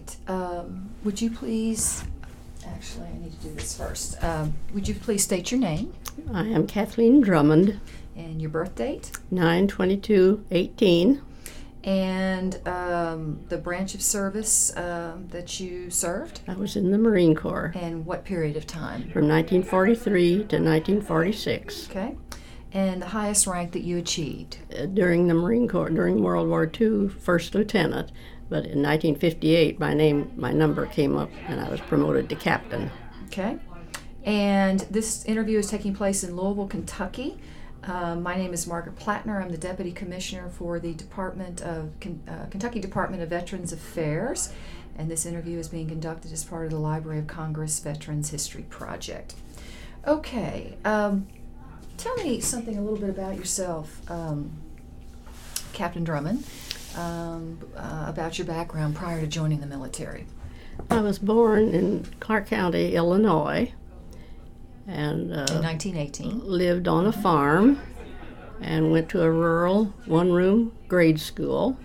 right. Would you please, actually, I need to do this first. Would you please state your name I am Kathleen Drummond, and your birth date 9/22/18. and the branch of service that you served I was in the Marine Corps and what period of time? from 1943 to 1946. Okay. And the highest rank that you achieved? During the Marine Corps, during World War II, first lieutenant, but in 1958 my number came up and I was promoted to captain. Okay. And this interview is taking place in Louisville, Kentucky. My name is Margaret Plattner. I'm the Deputy Commissioner for the Kentucky Department of Veterans Affairs, and this interview is being conducted as part of the Library of Congress Veterans History Project. Okay, tell me something a little bit about yourself, Captain Drummond, about your background prior to joining the military. I was born in Clark County, Illinois, and in 1918. lived on a farm and went to a rural one-room grade school.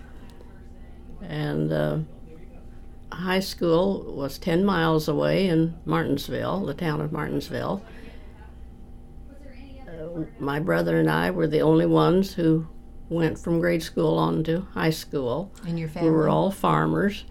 And high school was 10 miles away in Martinsville, the town of Martinsville. My brother and I were the only ones who went from grade school on to high school. And your family? We were all farmers.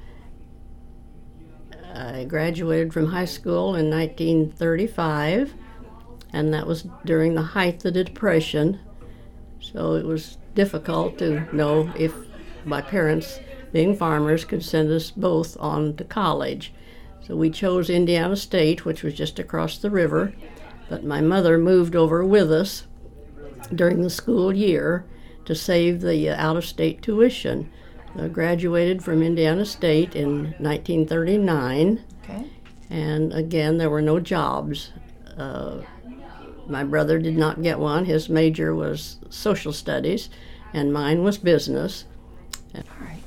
I graduated from high school in 1935, and that was during the height of the Depression, so it was difficult to know if my parents, being farmers, could send us both on to college. So we chose Indiana State, which was just across the river, but my mother moved over with us during the school year to save the out-of-state tuition. I graduated from Indiana State in 1939, Okay. and again, there were no jobs. My brother did not get one. His major was social studies, and mine was business. All right.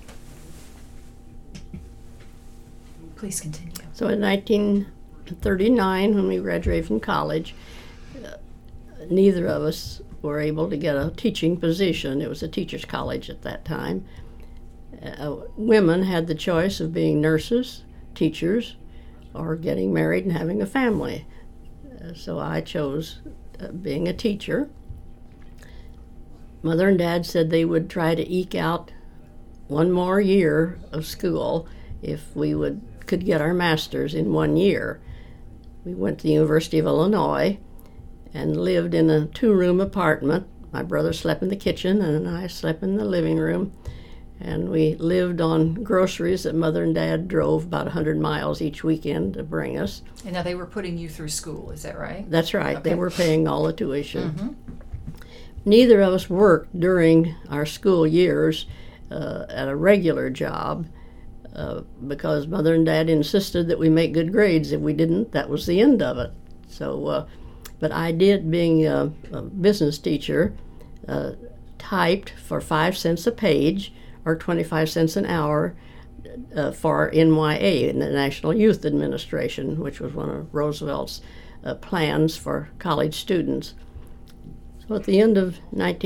Please continue. So in 1939, when we graduated from college, neither of us were able to get a teaching position. It was a teacher's college at that time. Women had the choice of being nurses, teachers, or getting married and having a family. So I chose being a teacher. Mother and Dad said they would try to eke out one more year of school if we could get our master's in 1 year. We went to the University of Illinois and lived in a 2-room apartment. My brother slept in the kitchen and I slept in the living room. And we lived on groceries that Mother and Dad drove about 100 miles each weekend to bring us. And now they were putting you through school, is that right? That's right. Okay. They were paying all the tuition. Mm-hmm. Neither of us worked during our school years at a regular job because Mother and Dad insisted that we make good grades. If we didn't, that was the end of it. So, but I did, being a business teacher, typed for 5 cents a page, or 25 cents an hour for NYA, the National Youth Administration, which was one of Roosevelt's plans for college students. So at the end of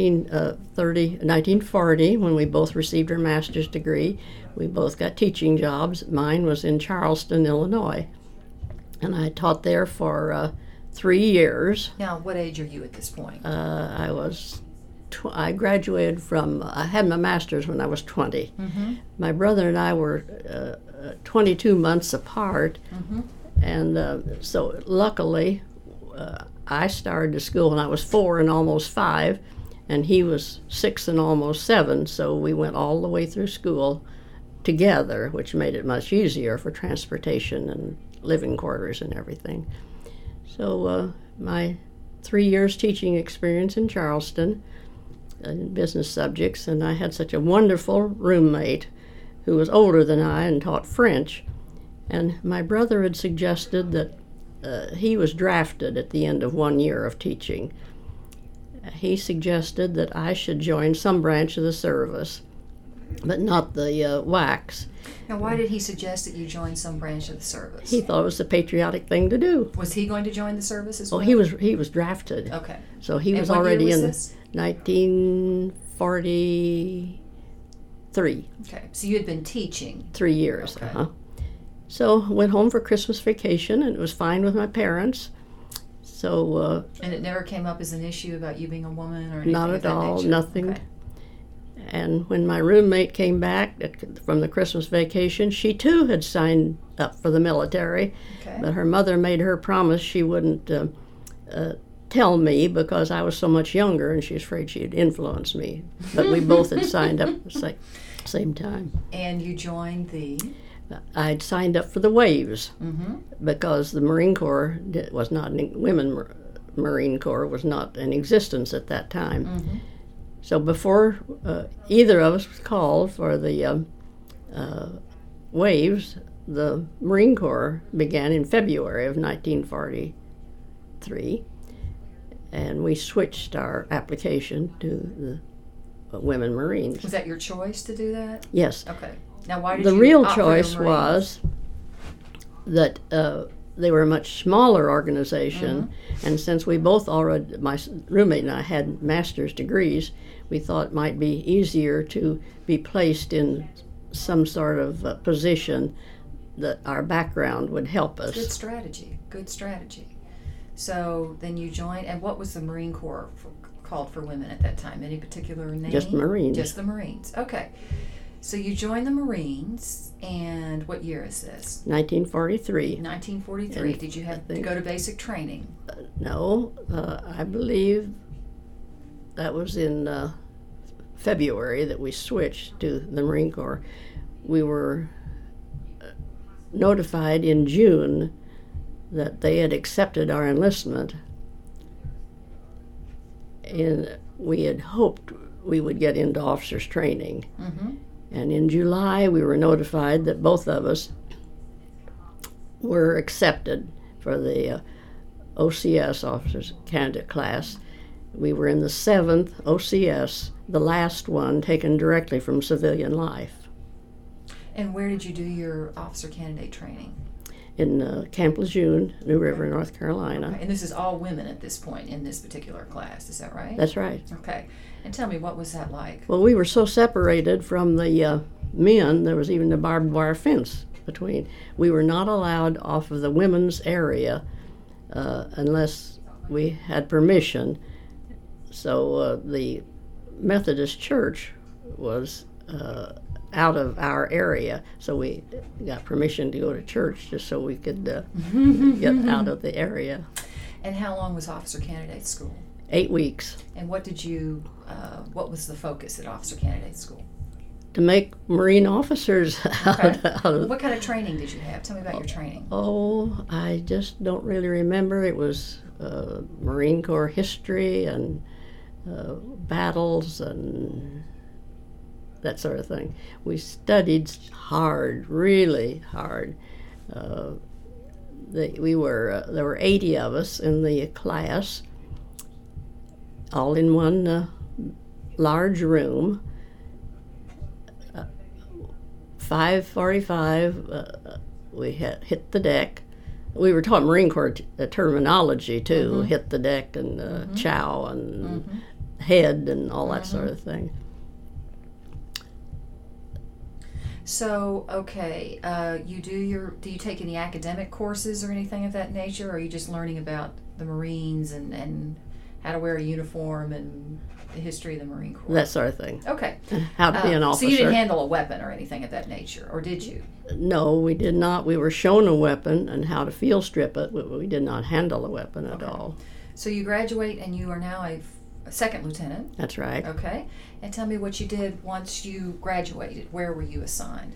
1940, when we both received our master's degree, we both got teaching jobs. Mine was in Charleston, Illinois, and I taught there for 3 years. Now, what age are you at this point? I graduated I had my master's when I was 20. Mm-hmm. My brother and I were 22 months apart, Mm-hmm. and so luckily I started to school when I was 4 and almost 5, and he was 6 and almost 7, so we went all the way through school together, which made it much easier for transportation and living quarters and everything. So my 3 years teaching experience in Charleston, in business subjects, and I had such a wonderful roommate who was older than I and taught French. And my brother had suggested that he was drafted at the end of 1 year of teaching. He suggested that I should join some branch of the service, but not the WACs. Now, why did he suggest that you join some branch of the service? He thought it was the patriotic thing to do. Was he going to join the service as well? Oh, he was drafted. Okay. So he was what already year was in this? 1943. Okay, so you had been teaching. 3 years. Okay. So went home for Christmas vacation, and it was fine with my parents. So and it never came up as an issue about you being a woman or anything not of at that all, nature? nothing. Okay. And when my roommate came back from the Christmas vacation, she too had signed up for the military, Okay. but her mother made her promise she wouldn't tell me because I was so much younger, and she was afraid she'd influence me. But we both had signed up at the same time. And you joined the... I'd signed up for the Waves Mm-hmm. because the Marine Corps was not Marine Corps was not in existence at that time. Mm-hmm. So before either of us was called for the Waves, the Marine Corps began in February of 1943, and we switched our application to the Women Marines. Was that your choice to do that? Yes. Okay. Now, why did The you real opt for the choice Marines? was that they were a much smaller organization, and since we both already, my roommate and I had master's degrees, we thought it might be easier to be placed in some sort of position that our background would help us. Good strategy. Good strategy. So then you joined, and what was the Marine Corps called for women at that time? Any particular name? Just Marines. Just the Marines. Okay. So you joined the Marines, and what year is this? 1943. 1943. Did you have to go to basic training? No, I believe that was in February that we switched to the Marine Corps. We were notified in June that they had accepted our enlistment, and we had hoped we would get into officers training. Mm-hmm. And in July, we were notified that both of us were accepted for the OCS, Officers Candidate class. We were in the 7th OCS, the last one taken directly from civilian life, And where did you do your officer candidate training? in Camp Lejeune, New River, North Carolina. Okay. And this is all women at this point in this particular class, is that right? That's right. Okay. And tell me, what was that like? Well, we were so separated from the men, there was even a barbed wire fence between. We were not allowed off of the women's area unless we had permission. So the Methodist Church was out of our area, so we got permission to go to church just so we could get out of the area. And how long was officer candidate school? 8 weeks. And what did you, what was the focus at officer candidate school? To make Marine officers Okay. out of. What kind of training did you have? Tell me about your training. Oh, I just don't really remember. It was Marine Corps history and battles and that sort of thing. We studied hard, really hard. There were 80 of us in the class, all in one large room. 5:45, we hit the deck. We were taught Marine Corps terminology too, Mm-hmm. hit the deck and chow and Mm-hmm. head and all that sort of thing. So, okay, do you take any academic courses or anything of that nature, or are you just learning about the Marines and how to wear a uniform and the history of the Marine Corps? That sort of thing. Okay. How to be an officer. So you didn't handle a weapon or anything of that nature, or did you? No, we did not. We were shown a weapon and how to field strip it, but we did not handle a weapon at all. So you graduate and you are now a second lieutenant. That's right. Okay. And tell me what you did once you graduated. Where were you assigned?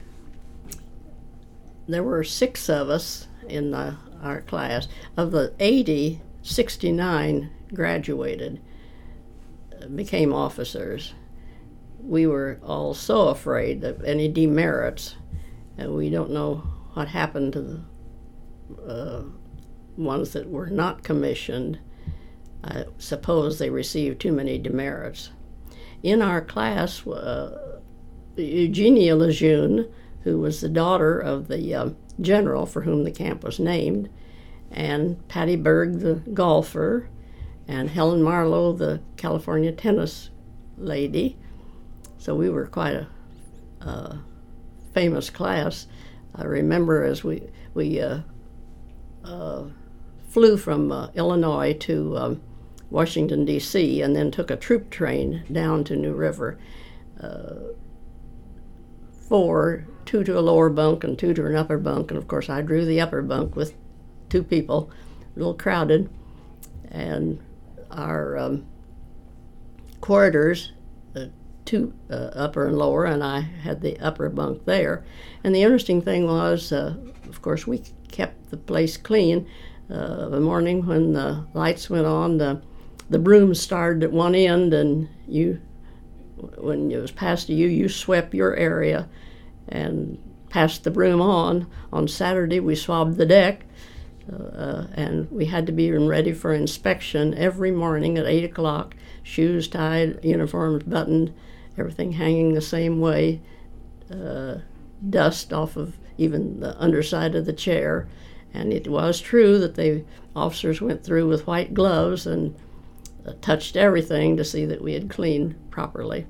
There were 6 of us in our class. Of the 80, 69 graduated, became officers. We were all so afraid of any demerits, and we don't know what happened to the ones that were not commissioned. I suppose they received too many demerits. In our class, Eugenia Lejeune, who was the daughter of the general for whom the camp was named, and Patty Berg, the golfer, and Helen Marlowe, the California tennis lady. So we were quite a famous class. I remember as we flew from Illinois to Washington, D.C., and then took a troop train down to New River. Two to a lower bunk and two to an upper bunk, and of course I drew the upper bunk with two people, a little crowded, and our corridors, two upper and lower, and I had the upper bunk there. And the interesting thing was, of course, we kept the place clean. The morning when the lights went on, the broom started at one end, and when it was passed to you, you swept your area and passed the broom on. On Saturday, we swabbed the deck, and we had to be ready for inspection every morning at 8 o'clock, shoes tied, uniforms buttoned, everything hanging the same way, dust off of even the underside of the chair. And it was true that the officers went through with white gloves and touched everything to see that we had cleaned properly.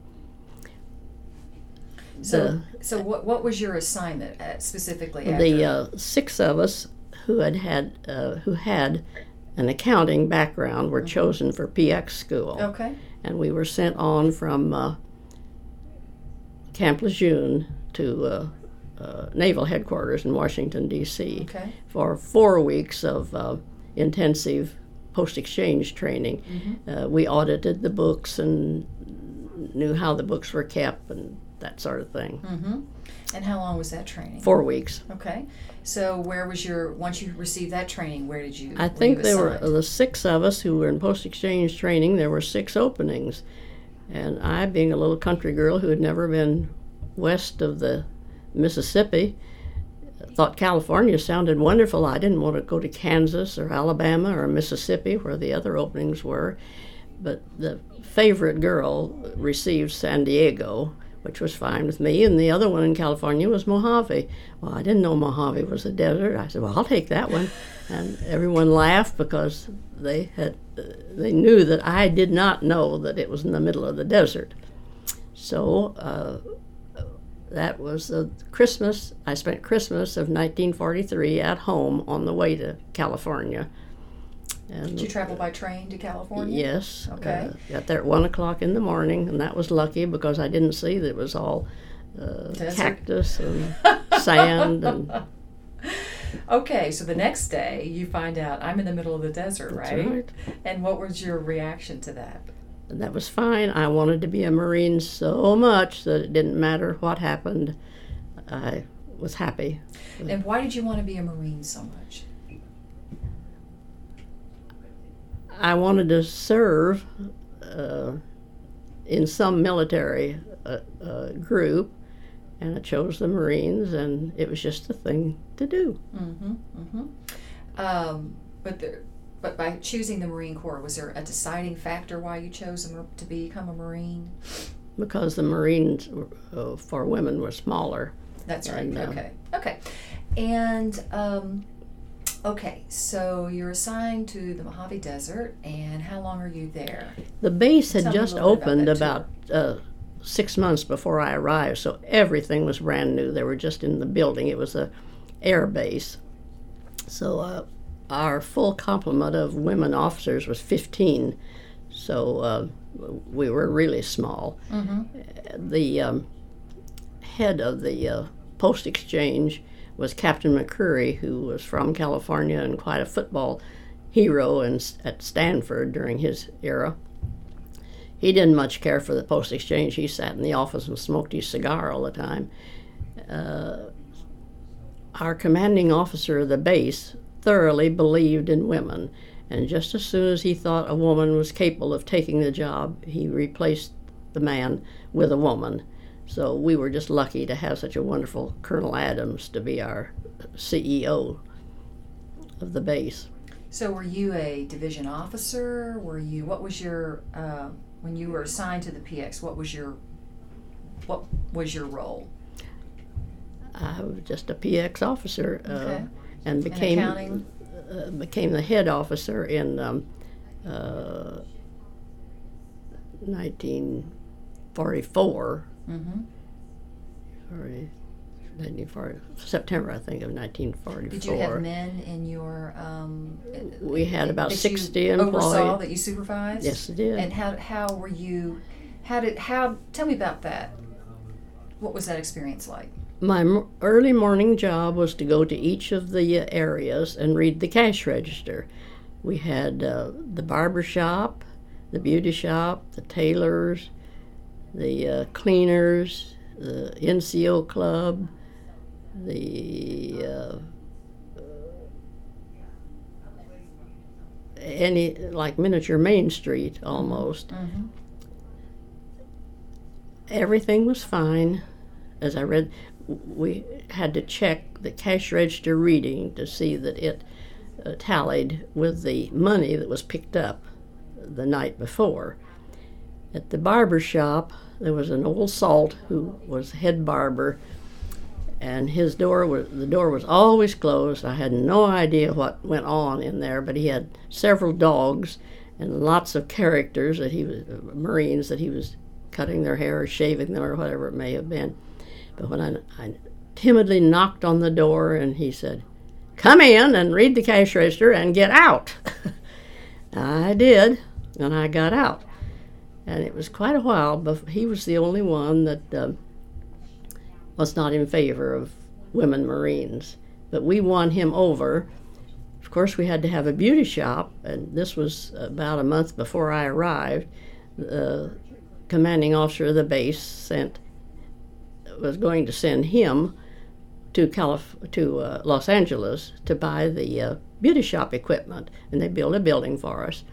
So what was your assignment specifically? The 6 of us who had an accounting background were chosen for PX school. Okay. And we were sent on from Camp Lejeune to Naval Headquarters in Washington, D.C. Okay. For 4 weeks of intensive post-exchange training. Mm-hmm. We audited the books and knew how the books were kept and that sort of thing. Mm-hmm. And how long was that training? 4 weeks. Okay. So where was once you received that training, where did you? I think there were the 6 of us who were in post-exchange training. There were 6 openings. And I, being a little country girl who had never been west of the Mississippi, thought California sounded wonderful. I didn't want to go to Kansas or Alabama or Mississippi where the other openings were. But the favorite girl received San Diego, which was fine with me, and the other one in California was Mojave. Well, I didn't know Mojave was a desert. I said, well, I'll take that one. And everyone laughed because they knew that I did not know that it was in the middle of the desert. So that was Christmas. I spent Christmas of 1943 at home on the way to California. And did you travel by train to California? Yes. Okay. Got there at 1 o'clock in the morning, and that was lucky because I didn't see that it was all cactus and sand. And okay, so the next day you find out I'm in the middle of the desert, That's right? right. And what was your reaction to that? And that was fine. I wanted to be a Marine so much that it didn't matter what happened. I was happy. And why did you want to be a Marine so much? I wanted to serve in some military group, and I chose the Marines, and it was just the thing to do. Mm-hmm, mm-hmm. But by choosing the Marine Corps, was there a deciding factor why you chose to become a Marine? Because the Marines for women were smaller. That's right. And, Okay. And okay, so you're assigned to the Mojave Desert, and how long are you there? The base had Tell me a just little bit opened about that about 6 months before I arrived, so everything was brand new. They were just in the building. It was a air base. So our full complement of women officers was 15, so we were really small. Mm-hmm. The head of the post-exchange was Captain McCurry, who was from California and quite a football hero at Stanford during his era. He didn't much care for the post-exchange. He sat in the office and smoked his cigar all the time. Our commanding officer of the base thoroughly believed in women, and just as soon as he thought a woman was capable of taking the job, he replaced the man with a woman. So we were just lucky to have such a wonderful Colonel Adams to be our CEO of the base. So were you a division officer? What was your, when you were assigned to the PX, what was your role? I was just a PX officer, Okay. and became the head officer in 1944. Mm-hmm. September, I think, of 1944. Did you have men in your? We had about 60 employees. employees. Oversaw that you supervised. Yes, I did. And how were you? Tell me about that. What was that experience like? My early morning job was to go to each of the areas and read the cash register. We had the barber shop, the beauty shop, the tailors, the cleaners, the NCO club, the like miniature Main Street almost. Mm-hmm. Everything was fine. As I read, we had to check the cash register reading to see that it tallied with the money that was picked up the night before. At the barber shop, there was an old salt who was head barber, and the door was always closed. I had no idea what went on in there, but he had several dogs and lots of characters that he was Marines that he was cutting their hair or shaving them or whatever it may have been. But when I timidly knocked on the door and he said, "Come in and read the cash register and get out." I did, and I got out. And it was quite a while, but he was the only one that was not in favor of women Marines. But we won him over. Of course, we had to have a beauty shop, and this was about a month before I arrived. The commanding officer of the base was going to send him to Los Angeles to buy the beauty shop equipment, and they built a building for us.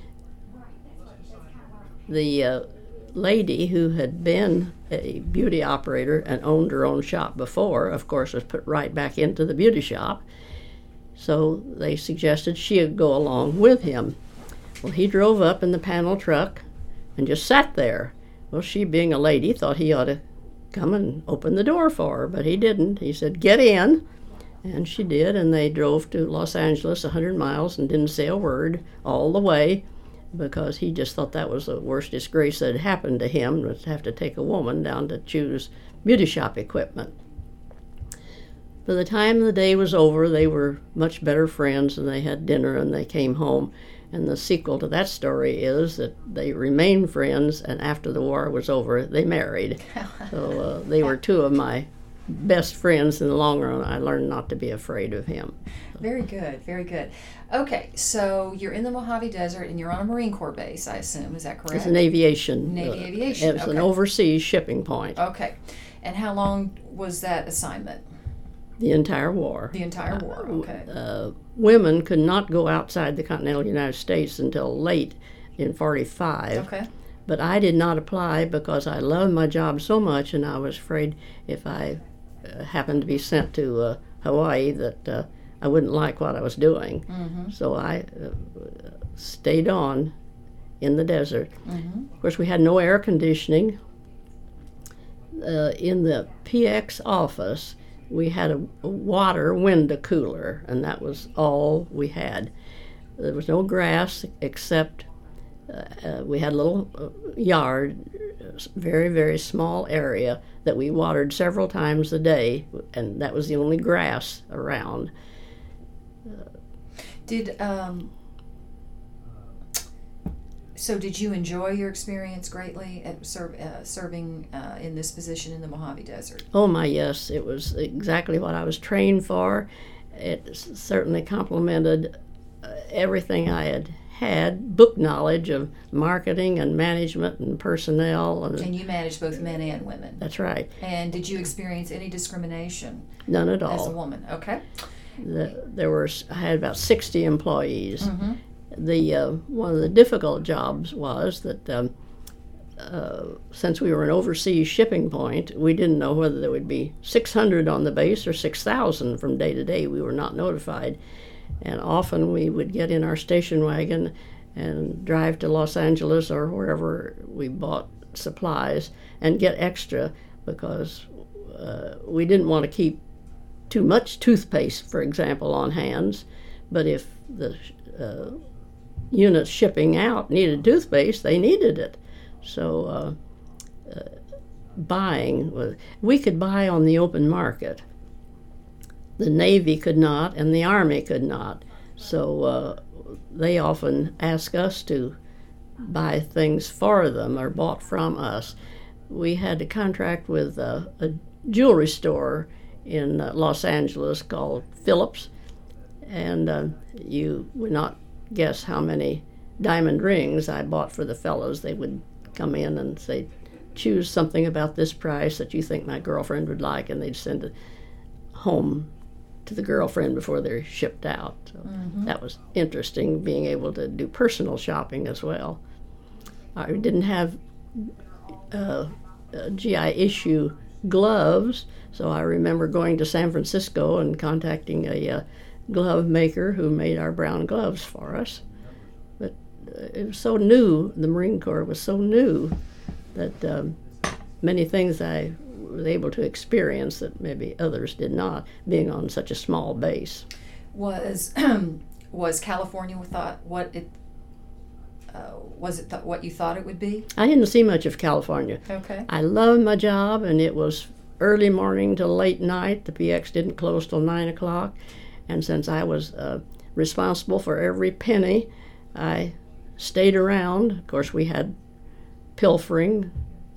The lady who had been a beauty operator and owned her own shop before, of course, was put right back into the beauty shop. So they suggested she would go along with him. Well, he drove up in the panel truck and just sat there. Well, she, being a lady, thought he ought to come and open the door for her, but he didn't. He said, "Get in," and she did, and they drove to Los Angeles 100 miles and didn't say a word all the way, because he just thought that was the worst disgrace that had happened to him, was to have to take a woman down to choose beauty shop equipment. By the time the day was over, they were much better friends, and they had dinner and they came home. And the sequel to that story is that they remained friends, and after the war was over, they married. So they were two of my best friends in the long run. I learned not to be afraid of him. Very good, very good. Okay, so you're in the Mojave Desert and you're on a Marine Corps base, I assume. Is that correct? It's an aviation. Navy aviation. It's an overseas shipping point. Okay. And how long was that assignment? The entire war. The entire war, okay. Women could not go outside the continental United States until late in 1945. Okay. But I did not apply because I loved my job so much, and I was afraid if I happened to be sent to Hawaii that I wouldn't like what I was doing. Mm-hmm. So I stayed on in the desert. Mm-hmm. Of course, we had no air conditioning. In the PX office, we had a water window cooler, and that was all we had. There was no grass except we had a little yard, very, very small area that we watered several times a day, and that was the only grass around. So did you enjoy your experience greatly at serving in this position in the Mojave Desert? Oh my, yes. It was exactly what I was trained for. It certainly complemented everything I had book knowledge of marketing and management and personnel. And you managed both men and women. That's right. And did you experience any discrimination? None at all. As a woman, okay. I had about 60 employees. Mm-hmm. One of the difficult jobs was that since we were an overseas shipping point, we didn't know whether there would be 600 on the base or 6,000 from day to day. We were not notified. And often we would get in our station wagon and drive to Los Angeles or wherever we bought supplies and get extra because we didn't want to keep too much toothpaste, for example, on hands. But if the units shipping out needed toothpaste, they needed it. So buying. We could buy on the open market. The Navy could not, and the Army could not. So they often ask us to buy things for them or bought from us. We had a contract with a jewelry store in Los Angeles called Phillips, and you would not guess how many diamond rings I bought for the fellows. They would come in and say, choose something about this price that you think my girlfriend would like, and they'd send it home to the girlfriend before they're shipped out. So that was interesting, being able to do personal shopping as well. I didn't have GI issue gloves, so I remember going to San Francisco and contacting a glove maker who made our brown gloves for us. But it was so new, the Marine Corps was so new, that many things I was able to experience that maybe others did not, being on such a small base. Was California what you thought it would be? I didn't see much of California. Okay. I loved my job, and it was early morning till late night. The PX didn't close till 9 o'clock, and since I was responsible for every penny, I stayed around. Of course, we had pilfering.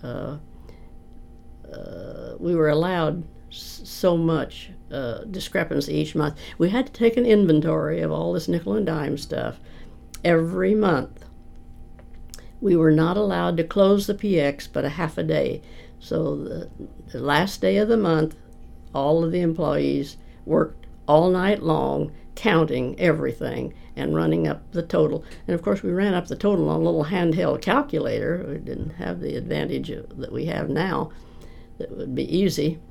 We were allowed so much discrepancy each month. We had to take an inventory of all this nickel and dime stuff every month. We were not allowed to close the PX but a half a day. So the last day of the month, all of the employees worked all night long, counting everything and running up the total. And of course, we ran up the total on a little handheld calculator. We didn't have the advantage that we have now. That would be easy.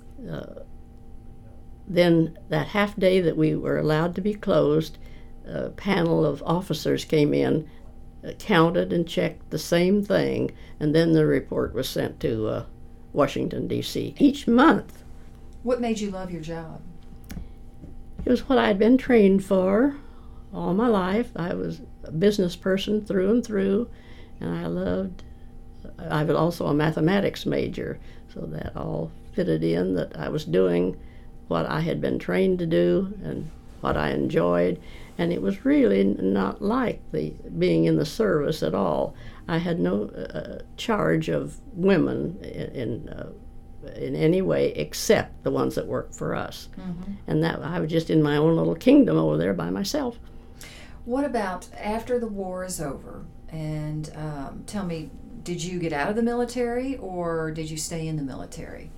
Then that half day that we were allowed to be closed, a panel of officers came in, counted and checked the same thing, and then the report was sent to Washington, D.C. each month. What made you love your job? It was what I'd been trained for all my life. I was a business person through and through, and I was also a mathematics major, so that all fitted in, that I was doing what I had been trained to do and what I enjoyed. And it was really not like being in the service at all. I had no charge of women in any way except the ones that worked for us. Mm-hmm. And that I was just in my own little kingdom over there by myself. What about after the war is over? And tell me, did you get out of the military or did you stay in the military?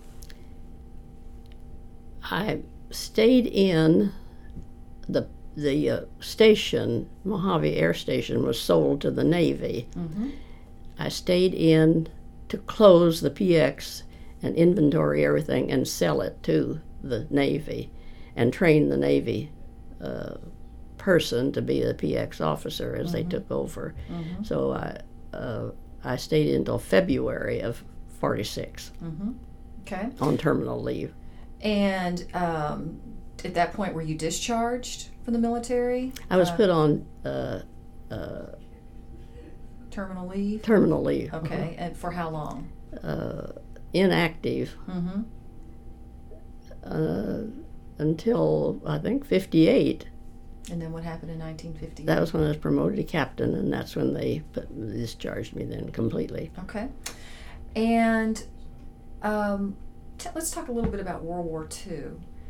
I stayed in the station. Mojave Air Station was sold to the Navy. Mm-hmm. I stayed in to close the PX and inventory everything and sell it to the Navy and train the Navy person to be a PX officer as they took over. Mm-hmm. So I stayed until February of 46 okay. on terminal leave. And at that point, were you discharged from the military? I was put on terminal leave? Terminal leave. Okay, and for how long? Inactive until, I think, 58. And then what happened in 1958? That was when I was promoted to captain, and that's when they discharged me then completely. Okay. And let's talk a little bit about World War II.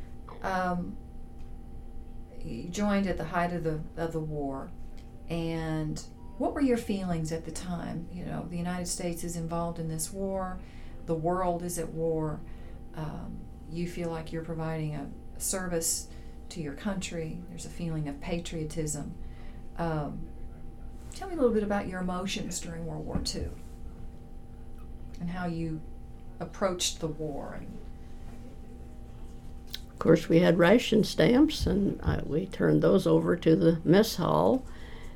You joined at the height of the war, and what were your feelings at the time? You know, the United States is involved in this war, the world is at war. You feel like you're providing a service to your country. There's a feeling of patriotism. Tell me a little bit about your emotions during World War II and how you approached the war. Of course, we had ration stamps, and we turned those over to the mess hall.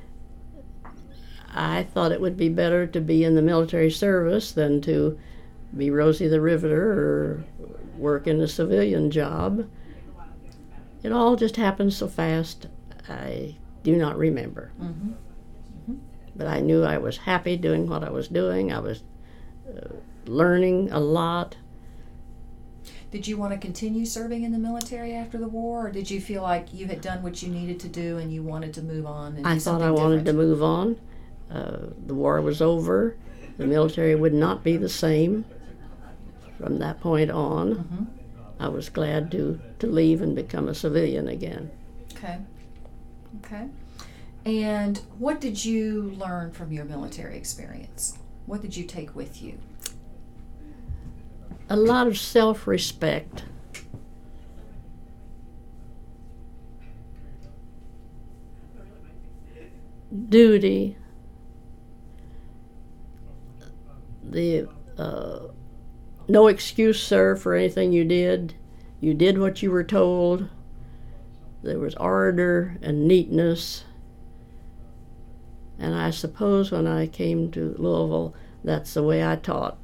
I thought it would be better to be in the military service than to be Rosie the Riveter or work in a civilian job. It all just happened so fast, I do not remember. But I knew I was happy doing what I was doing. I was learning a lot. Did you want to continue serving in the military after the war, or did you feel like you had done what you needed to do and you wanted to move on? And I thought I wanted to move on. The war was over. The military would not be the same from that point on. Mm-hmm. I was glad to leave and become a civilian again. Okay. And what did you learn from your military experience? What did you take with you? A lot of self-respect. Duty. The no excuse, sir, for anything you did. You did what you were told. There was order and neatness. And I suppose when I came to Louisville, that's the way I taught,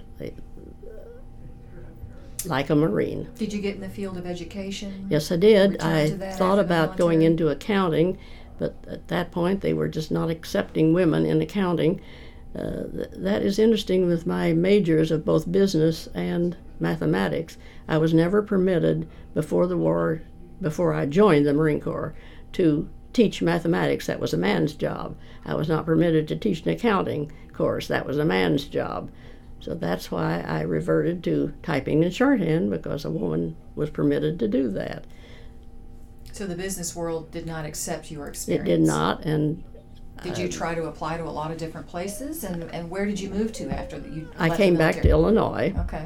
like a Marine. Did you get in the field of education? Yes, I did. Return I to that thought after the about going military? into accounting, but at that point they were just not accepting women in accounting. That is interesting with my majors of both business and mathematics. I was never permitted before the war, before I joined the Marine Corps, to teach mathematics. That was a man's job. I was not permitted to teach an accounting course. That was a man's job. So that's why I reverted to typing and shorthand, because a woman was permitted to do that. So the business world did not accept your experience? It did not, and did you try to apply to a lot of different places? And where did you move to after that you I left came the back to military? Illinois. Okay.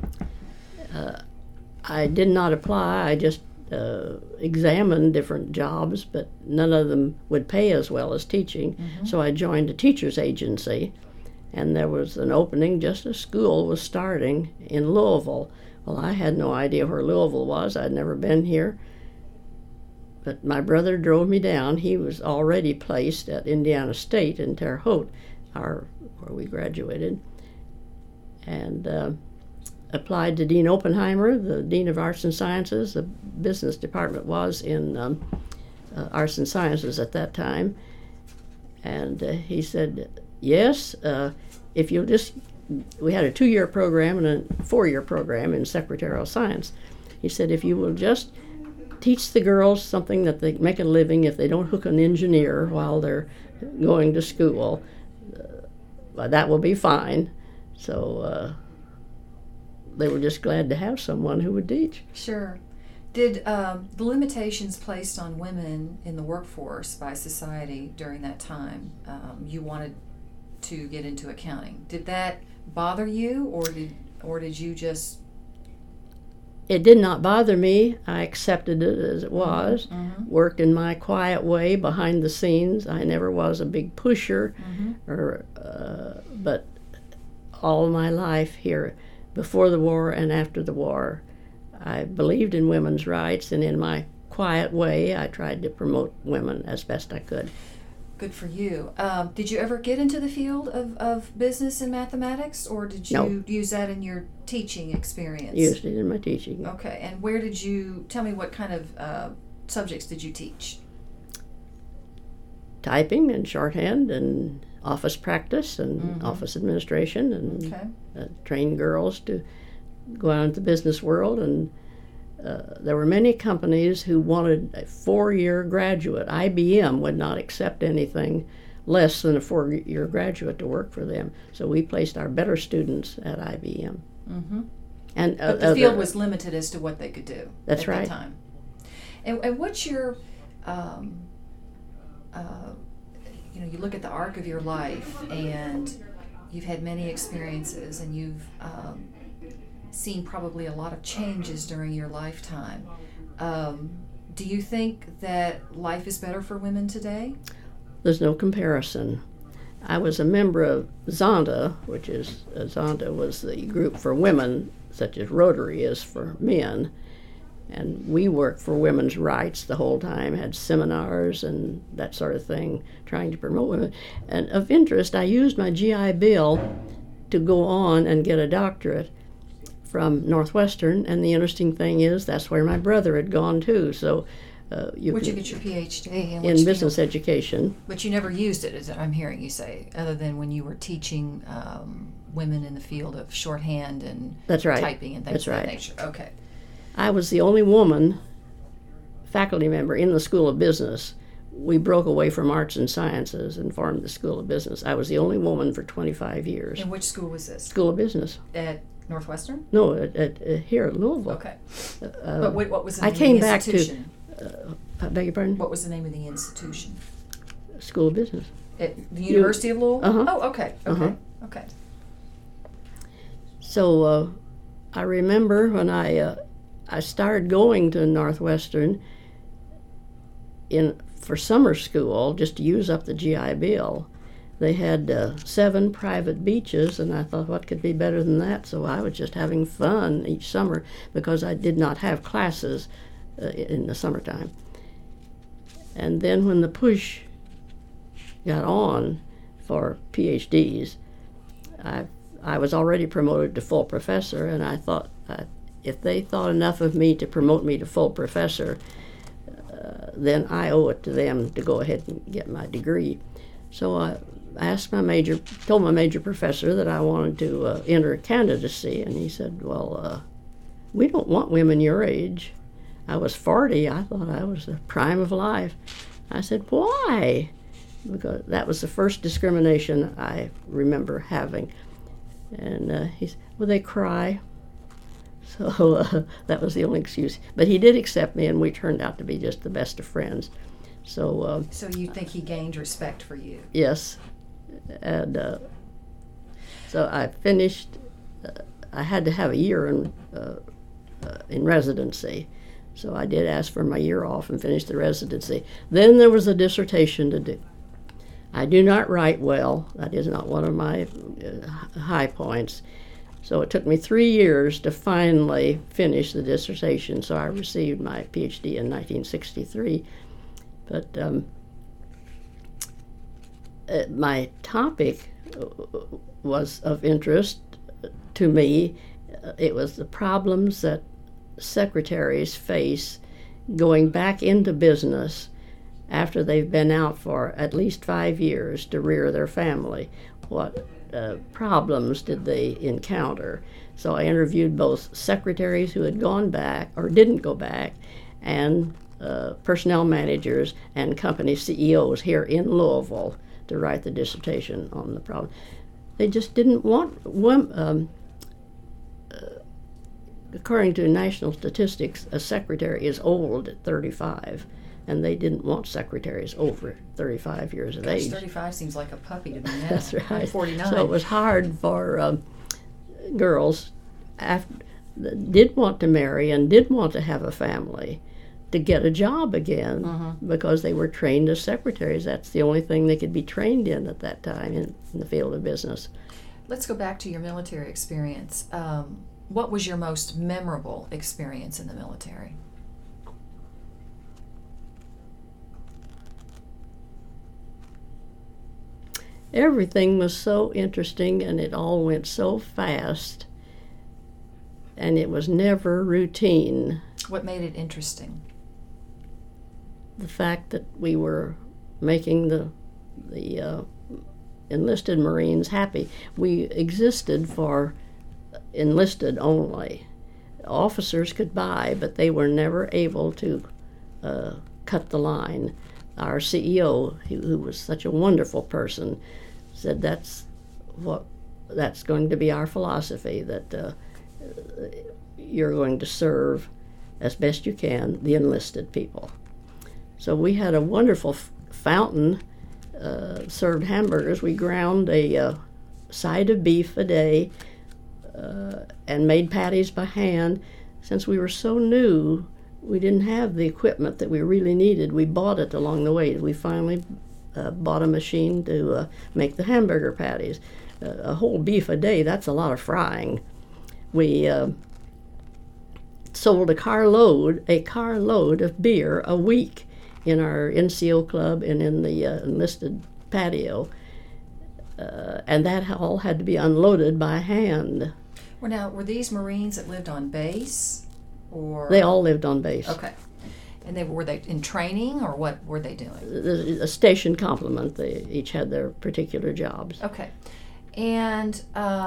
I did not apply. I just examined different jobs, but none of them would pay as well as teaching. Mm-hmm. So I joined a teacher's agency, and there was an opening just as school was starting in Louisville. Well, I had no idea where Louisville was. I'd never been here. But my brother drove me down. He was already placed at Indiana State in Terre Haute, where we graduated, and applied to Dean Oppenheimer, the Dean of Arts and Sciences. The business department was in Arts and Sciences at that time. And he said, yes, if you'll just, we had a 2-year program and a 4-year program in secretarial science. He said, if you will just teach the girls something that they make a living, if they don't hook an engineer while they're going to school, that will be fine. So they were just glad to have someone who would teach. Sure. Did the limitations placed on women in the workforce by society during that time, you wanted to get into accounting, did that bother you, or did you just... It did not bother me. I accepted it as it was. Mm-hmm. Worked in my quiet way behind the scenes. I never was a big pusher, Mm-hmm. but all my life here, before the war and after the war, I believed in women's rights, and in my quiet way, I tried to promote women as best I could. Good for you. Did you ever get into the field of business and mathematics, or did you No. use that in your teaching experience? Used it in my teaching. Okay, and where did you, tell me what kind of subjects did you teach? Typing and shorthand and office practice and office administration, and Okay. trained girls to go out into the business world. And there were many companies who wanted a 4-year graduate. IBM would not accept anything less than a 4-year graduate to work for them. So we placed our better students at IBM. Mm-hmm. And But the field was limited as to what they could do That's at right. that time. And what's your, you look at the arc of your life, and you've had many experiences, and you've seen probably a lot of changes during your lifetime. Do you think that life is better for women today? There's no comparison. I was a member of Zonda, which is, Zonda was the group for women, such as Rotary is for men. And we worked for women's rights the whole time, had seminars and that sort of thing, trying to promote women. And of interest, I used my GI Bill to go on and get a doctorate from Northwestern, and the interesting thing is that's where my brother had gone too. So Where'd you get your PhD? In business education. But you never used it, as I'm hearing you say, other than when you were teaching women in the field of shorthand and That's right. typing and things of that nature. Okay. I was the only woman faculty member in the School of Business. We broke away from arts and sciences and formed the School of Business. I was the only woman for 25 years. And which school was this? School of Business. At Northwestern? No, here at Louisville. Okay. But what was the name I came of the back institution? I beg your pardon? What was the name of the institution? School of Business. At the University of Louisville? Uh-huh. Oh, okay. Okay. Okay. So I remember when I started going to Northwestern for summer school, just to use up the GI Bill. They had 7 private beaches, and I thought, what could be better than that? So I was just having fun each summer because I did not have classes in the summertime. And then when the push got on for PhDs, I was already promoted to full professor, and I thought if they thought enough of me to promote me to full professor, then I owe it to them to go ahead and get my degree. So I told my major professor that I wanted to enter a candidacy, and he said, well, we don't want women your age. I was 40. I thought I was the prime of life. I said, why? Because that was the first discrimination I remember having. And he said, well, they cry. So that was the only excuse. But he did accept me, and we turned out to be just the best of friends. So you think he gained respect for you? Yes. And so I finished. I had to have a year in residency. So I did ask for my year off and finish the residency. Then there was a dissertation to do. I do not write well. That is not one of my high points. So it took me 3 years to finally finish the dissertation. So I received my PhD in 1963. But my topic was of interest to me. It was the problems that secretaries face going back into business after they've been out for at least 5 years to rear their family. What problems did they encounter? So I interviewed both secretaries who had gone back or didn't go back, and personnel managers and company CEOs here in Louisville to write the dissertation on the problem. They just didn't want according to national statistics, a secretary is old at 35, and they didn't want secretaries over 35 years of age. 35 seems like a puppy to me now. That's right. I'm 49. So it was hard for girls that did want to marry and did want to have a family to get a job again because they were trained as secretaries. That's the only thing they could be trained in at that time in the field of business. Let's go back to your military experience. What was your most memorable experience in the military? Everything was so interesting, and it all went so fast, and it was never routine. What made it interesting? The fact that we were making the enlisted Marines happy. We existed for enlisted only. Officers could buy, but they were never able to cut the line. Our CEO, who was such a wonderful person, said that's going to be our philosophy, that you're going to serve as best you can the enlisted people. So we had a wonderful fountain, served hamburgers. We ground a side of beef a day and made patties by hand. Since we were so new, we didn't have the equipment that we really needed. We bought it along the way. We finally bought a machine to make the hamburger patties. A whole beef a day, that's a lot of frying. We sold a carload of beer a week in our NCO club and in the enlisted patio. And that all had to be unloaded by hand. Well, now, were these Marines that lived on base? Or They all lived on base. Okay. And were they in training, or what were they doing? A station complement. They each had their particular jobs. Okay. And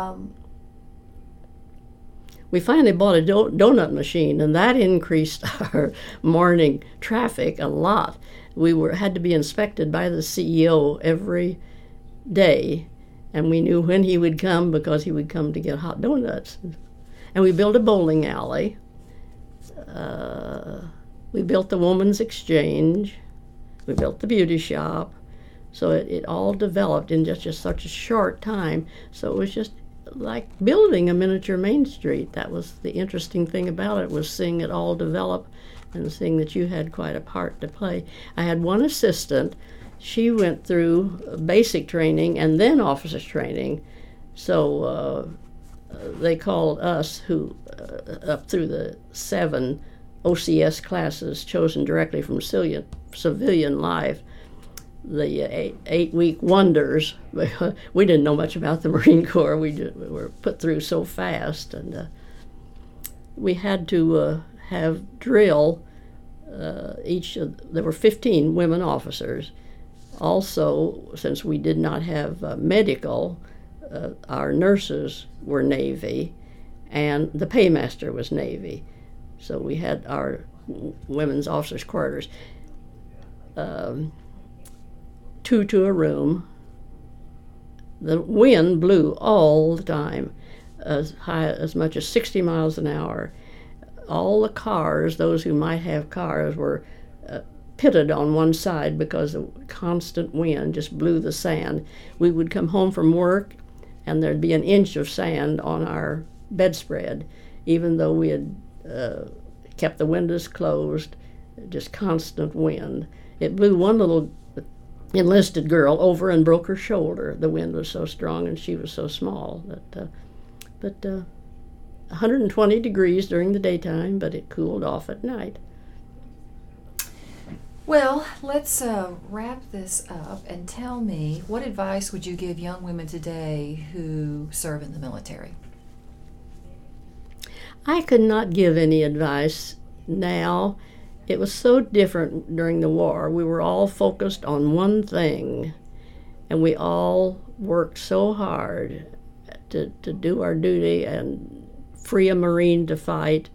we finally bought a donut machine, and that increased our morning traffic a lot. We had to be inspected by the CEO every day, and we knew when he would come because he would come to get hot donuts. And we built a bowling alley. We built the Woman's Exchange. We built the beauty shop. So it all developed in just such a short time. So it was just like building a miniature Main Street. That was the interesting thing about it, was seeing it all develop and seeing that you had quite a part to play. I had one assistant. She went through basic training and then officers training. So they called us, who up through the 7 OCS classes chosen directly from civilian life, the 8-week wonders. We didn't know much about the Marine Corps. We were put through so fast, and we had to have drill. There were 15 women officers. Also, since we did not have medical, our nurses were Navy, and the paymaster was Navy. So we had our women's officers' quarters. 2 to a room. The wind blew all the time, as much as 60 miles an hour. All the cars, those who might have cars, were pitted on one side because the constant wind just blew the sand. We would come home from work, and there'd be an inch of sand on our bedspread, even though we had kept the windows closed. Just constant wind. It blew one little enlisted girl over and broke her shoulder. The wind was so strong and she was so small. But 120 degrees during the daytime, but it cooled off at night. Well, let's wrap this up and tell me, what advice would you give young women today who serve in the military? I could not give any advice now. It was so different during the war. We were all focused on one thing, and we all worked so hard to do our duty and free a Marine to fight.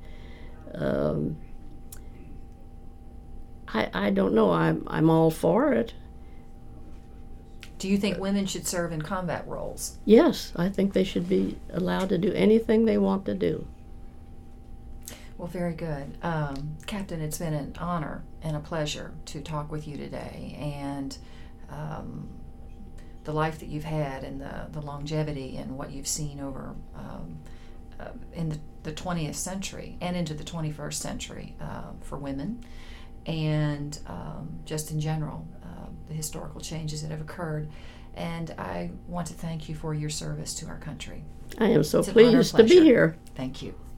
I don't know. I'm all for it. Do you think women should serve in combat roles? Yes, I think they should be allowed to do anything they want to do. Well, very good. Captain, it's been an honor and a pleasure to talk with you today, and the life that you've had and the longevity and what you've seen over in the 20th century and into the 21st century for women, and just in general, the historical changes that have occurred. And I want to thank you for your service to our country. I am so pleased to be here. Thank you.